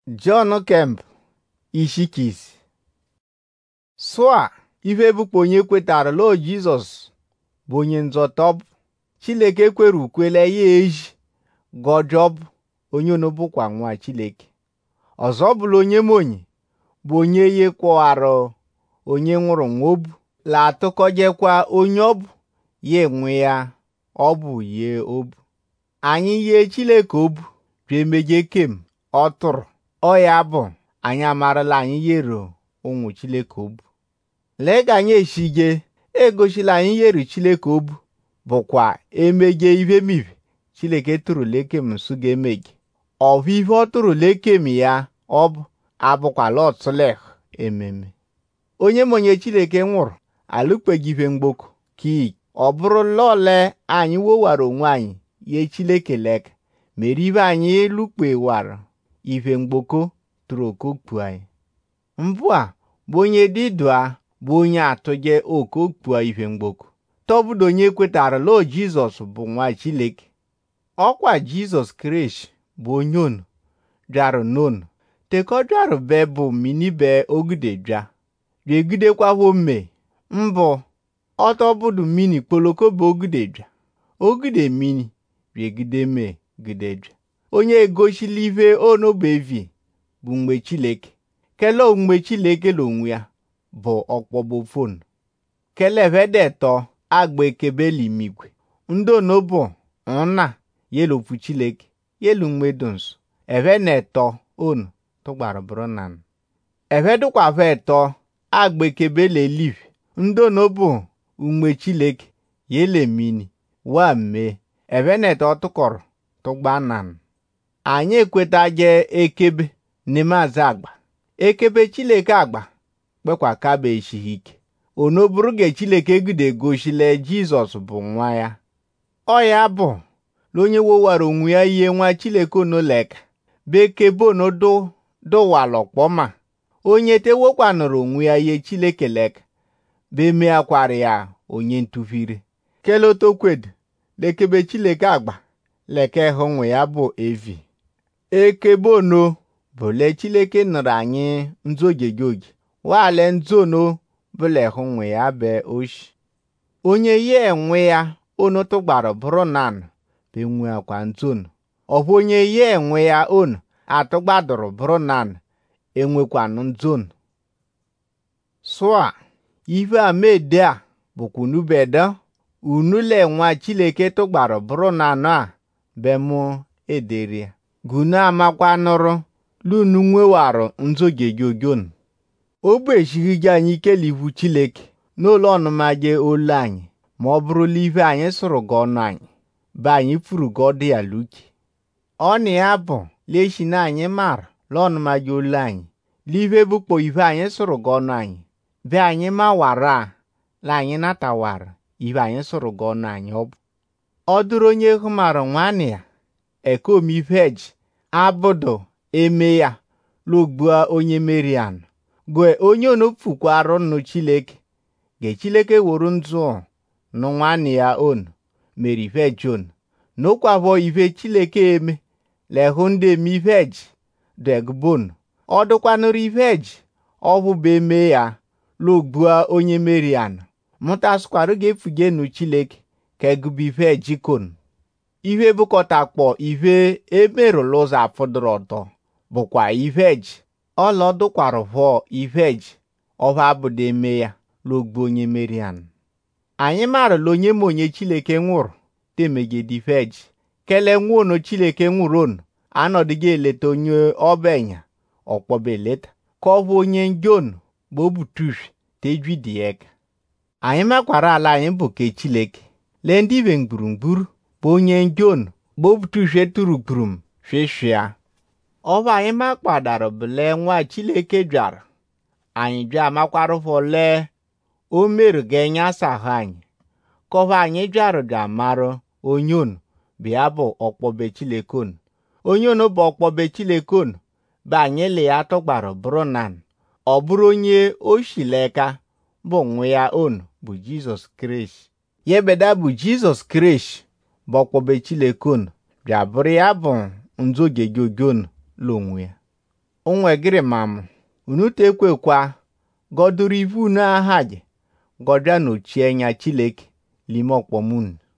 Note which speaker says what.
Speaker 1: John Kemp ishikisi sụa ife bụkwa onye kwetara lo Jizọs bụ onye nzọta bụ Chineke kwere ukwele ya eji gọjọb onye onu bụkwa nwa Chineke ọzọ bụla onye monyi bụ onye ye kwọara onye nwụrụ nwobu la atụkọjekwa onye ọ bụ ye nwe ya ọ bụ ye obu anyị ye Chineke obu emeje kem ọ tụrụ ọ ya bụ anyị amarala anyị yero ụmụ Chineke obu lee ka anyị eshije egosila anyị yero Chineke obu bụkwa emeje ife mive Chineke tụrụ lekem nsu ga-emege ọ bụ ife ọ tụrụ lekem ya ọ bụ abụkwala ọtụleh ememe onye monye Chineke nwụrụ alụkpeghị ife mgboko ki ọ bụrụ lọle anyị wowara onwe anyị ye Chineke leka mere ife anyị lukpewara ife mgboko tụrụ okokpu anyị mbụ a bụ onye didua bụ onye atụje okokpu ife mgboko tọbụdo onye kwetara lo Jizọs bụ nwa Chineke ọkwa Jizọs Kraịst bụ onye onu bịara n'onu teko bịara be bụ mini be ogide bịa egidekwawo mme mbụ ọtọbụdụ mini kpoloko bụ ogide bịa ogide mini egide me gide bịa onye egosila ife onobu evi bụ mgbe Chineke kele mgbe Chineke l'onwe ya bụ ọkpọgbo fon kele vedeto agba ekebeli migwe ndị onobu nna yelofu Chineke yelu mgbedonso eve na-eto onu tụgbara bụrụ na eve dụkwa veto agba ekebeli eliv ndị onobu mgbe Chineke yele mini wa mee eve na-eto tụkọrọ tụgba nan anyị ekwetaje ekebe n'ime aza agba ekebe Chineke agba kpekwa kaba eshighị ike onoburu ge Chineke gide gosile Jizọs bụ nwa ya ọ ya bụ l'onye wowara onwe ya ihe nwa Chineke onoleka be ekebe onodo dụwalọ kpọma onye tewokwanụrụ onwe ya ihe Chineke leka be meakwara ya onye ntụfire kelotokwedu lekebe Chineke agba leke hụ nwe ya bụ evi ekebe ono bụ le Chineke nụrụ anyị nzogege oge wale nzono bụle hụ nwe ya be oshi onye ye enwe ya onu tụgbara bụrụ nanụ be nwe akwa nzono ọ bụ onye ye enwe ya onu atụgbadụrụ bụrụ nanụ enwekwanụ nzono sụa ife a mede a bụkwa unu bedo unu le nwa Chineke tụgbara bụrụ nanụ a be mụ ederia gunu amakwanụrụ lunu nwewarụ nzogege ogionu ogbe eshighị anyị ikelivu Chineke n'ụlọ ọnụmaje olu anyị ma ọ bụrụla ife anyị sụrụ gị ọnụ anyị be anyị furu gị ọdụ ya luki ọ na ya bụ leshi na anyị mara l'ọnụmaje olu anyị live bụkpo ife anyị sụrụ gị ọnụ anyị be anyị mawara la anyị natawara ife anyị sụrụ gị ọnụ anyị ọ bụ ọ dụrụ onye hụmara nwanne ya ekomiveji abụdụ eme ya logbua onye merian gwe onye onopfukwarụ nụ Chineke ge Chineke wuru nzu nụ nwanne ya onu mere iveji onu n'okwavo ife Chineke eme lehụ ndị eme iveji degbonu ọ dụkwanụrụ iveji ọ bụ be eme ya logbua onye merian mụtasịkwarụ ga-efugenu Chineke ka egube iveji konu ife bụkọtakpọ ife emerụlụ ụzọ afụdụrụ ọtọ bụkwa iveji ọlọdụkwara vọ iveji ọva abụdo eme ya logbu onye merian anyị marụla onye ma onye Chineke nwụrụ temegede iveji kele nwụonu Chineke nwụrụ onu anọdụghị eleta onye ọbenya ọkpọba eleta ka ọ bụ onye njonu bụ obutufi tejwidieka anyị makwara ala anyị bụ ke Chineke lee ndị ive mgburugburu bụ onye njonu bụ obutufi turugburu feshia ọba anyị makpadara bụle nwa Chineke bịara anyị bịa makwarụfọ lee o mere ga-enye asahụ anyị kọva anyị bịara bịa marụ onye onu bịa bụ ọkpọbe Chineke onu onye onu bụ ọkpọbe Chineke onu bụ anyị le ya tụgbara bụrụ nanụ ọ bụrụ onye oshileka bụ nwe ya onu bụ Jizọs Kraịst yebeda bụ Jizọs Kraịst bụ ọkpọbe Chineke onu bịa bụrụ ya bụ nzogege ogionu l'onwe ya onwegịrị mam unu tekwekwa godụrụ ivu unu ahaji godbịa nochie nya Chileke n'ime ọkpọm unu.